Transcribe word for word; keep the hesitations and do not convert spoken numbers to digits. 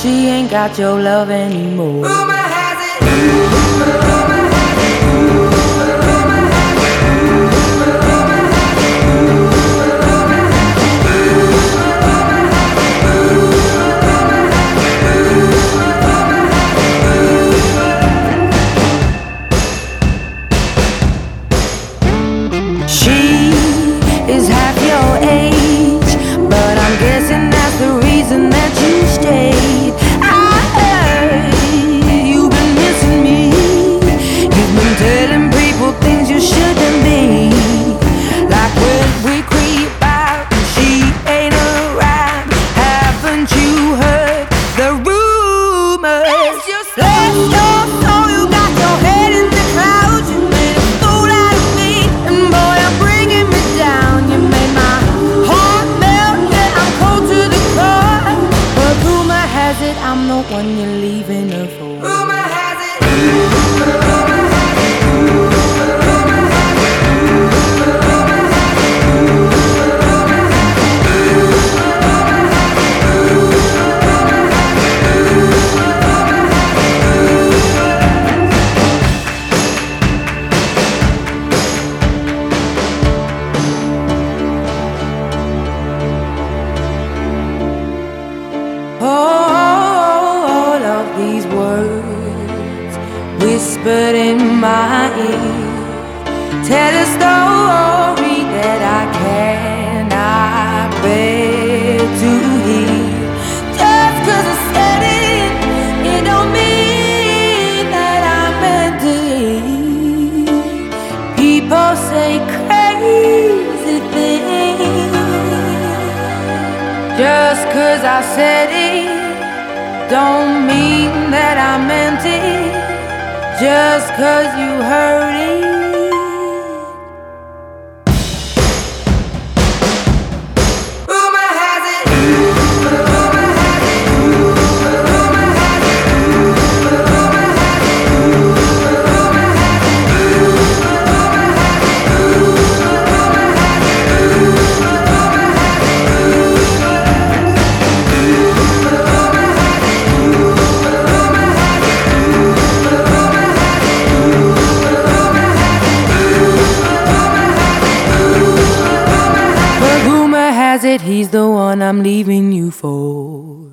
she ain't got your love anymore. Rumor has it, rumor has it, rumor has it, rumor has it, rumor has it, rumor has it, rumor has it. She is half your age, but I'm guessing that's the reason that you stayed. I heard you've been missing me. You've been telling people things you shouldn't be, like when we creep out and she ain't around. Haven't you heard the rumors? Bless your soul, you got your head in the clouds. You made a fool out of me, and boy, you're bringing me down. You made my heart melt, yeah, I'm cold to the core. But rumor has it I'm the one you're leaving her for. Rumor has it, rumor has it, rumor has it, rumor has it, rumor has it, rumor has it, rumor Oh, all of these words whispered in my ear tell a story that I cannot bear to hear. Just 'cause I said it, it don't mean that I meant it. People say crazy things. Just 'cause I said it don't mean that I meant it. Just 'cause you heard it. Rumor has it, rumor has it, rumor has it, rumor has it, rumor has it, rumor has it, rumor has it, rumor has it, But rumor has it he's the one I'm leaving you for.